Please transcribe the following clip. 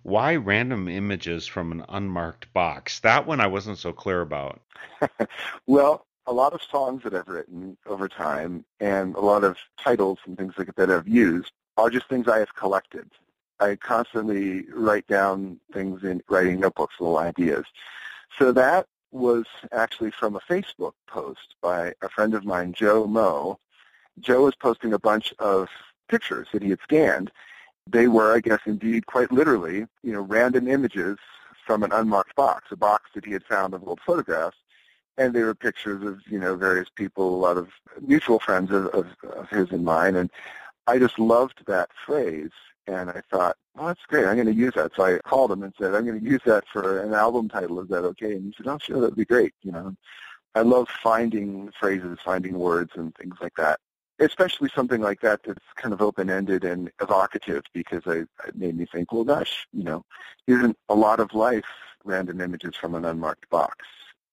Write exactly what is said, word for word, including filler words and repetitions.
Why random images from an unmarked box? That one I wasn't so clear about. Well, a lot of songs that I've written over time and a lot of titles and things like that I've used are just things I have collected. I constantly write down things in writing notebooks, little ideas. So that was actually from a Facebook post by a friend of mine, Joe Moe. Joe was posting a bunch of pictures that he had scanned. They were, I guess, indeed, quite literally, you know, random images from an unmarked box, a box that he had found of old photographs. And they were pictures of, you know, various people, a lot of mutual friends of, of, of his and mine. And I just loved that phrase. And I thought, well, that's great. I'm going to use that. So I called him and said, I'm going to use that for an album title. Is that okay? And he said, oh, sure, that would be great. You know, I love finding phrases, finding words and things like that, especially something like that that's kind of open-ended and evocative, because I, it made me think, well, gosh, you know, isn't a lot of life random images from an unmarked box?